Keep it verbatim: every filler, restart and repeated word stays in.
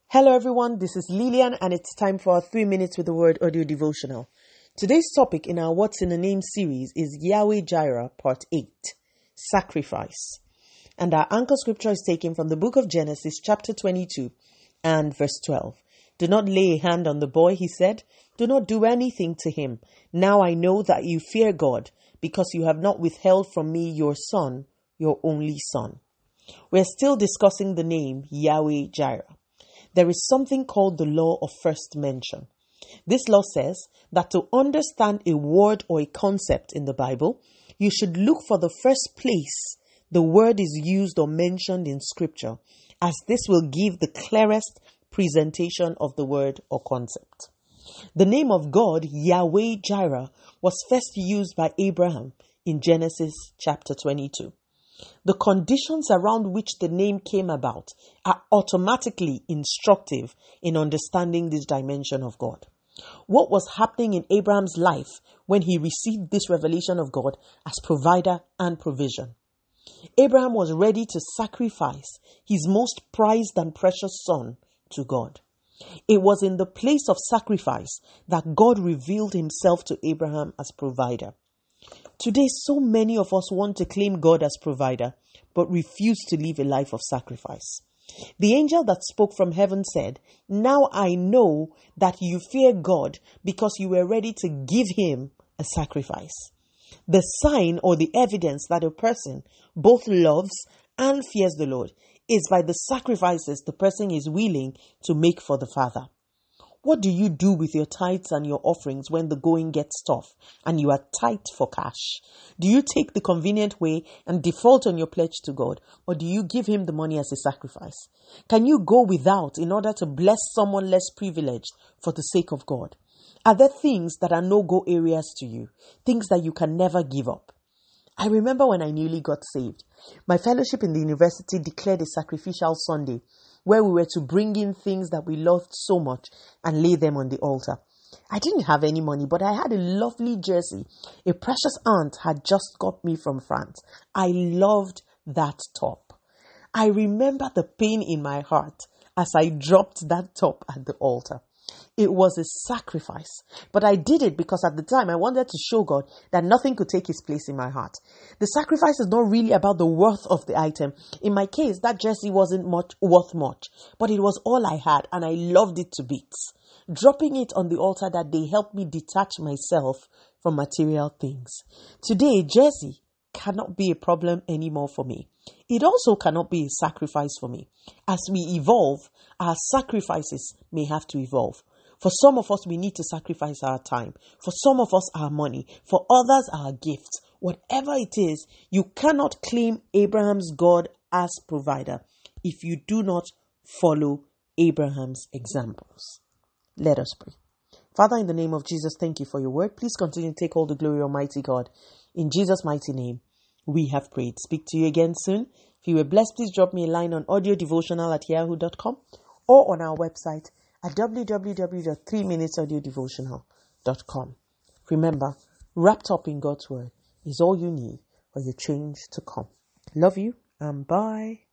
Hello everyone, this is Lillian and it's time for our three minutes with the word audio devotional. Today's topic in our What's in the Name series is Yahweh Jireh part eight, Sacrifice. And our anchor scripture is taken from the book of Genesis chapter twenty-two and verse twelve. Do not lay a hand on the boy, he said. Do not do anything to him. Now I know that you fear God because you have not withheld from me your son, your only son. We're still discussing the name Yahweh Jireh. There is something called the law of first mention. This law says that to understand a word or a concept in the Bible, you should look for the first place the word is used or mentioned in scripture, as this will give the clearest presentation of the word or concept. The name of God, Yahweh Jireh, was first used by Abraham in Genesis chapter twenty-two. The conditions around which the name came about are automatically instructive in understanding this dimension of God. What was happening in Abraham's life when he received this revelation of God as provider and provision? Abraham was ready to sacrifice his most prized and precious son to God. It was in the place of sacrifice that God revealed himself to Abraham as provider. Today, so many of us want to claim God as provider, but refuse to live a life of sacrifice. The angel that spoke from heaven said, "Now I know that you fear God because you were ready to give him a sacrifice." The sign or the evidence that a person both loves and fears the Lord is by the sacrifices the person is willing to make for the Father. What do you do with your tithes and your offerings when the going gets tough and you are tight for cash? Do you take the convenient way and default on your pledge to God, or do you give him the money as a sacrifice? Can you go without in order to bless someone less privileged for the sake of God? Are there things that are no-go areas to you, things that you can never give up? I remember when I newly got saved, my fellowship in the university declared a sacrificial Sunday where we were to bring in things that we loved so much and lay them on the altar. I didn't have any money, but I had a lovely jersey a precious aunt had just got me from France. I loved that top. I remember the pain in my heart as I dropped that top at the altar. It was a sacrifice, but I did it because at the time I wanted to show God that nothing could take his place in my heart. The sacrifice is not really about the worth of the item. In my case, that jersey wasn't much worth much, but it was all I had and I loved it to bits. Dropping it on the altar that day helped me detach myself from material things. Today, jersey cannot be a problem anymore for me. It also cannot be a sacrifice for me. As we evolve, our sacrifices may have to evolve. For some of us, we need to sacrifice our time. For some of us, our money. For others, our gifts. Whatever it is, you cannot claim Abraham's God as provider if you do not follow Abraham's examples. Let us pray. Father, in the name of Jesus, thank you for your word. Please continue to take all the glory, Almighty God. In Jesus' mighty name, we have prayed. Speak to you again soon. If you were blessed, please drop me a line on audiodevotional at yahoo dot com or on our website at w w w dot three minutes audio devotional dot com. Remember, wrapped up in God's word is all you need for your change to come. Love you and bye.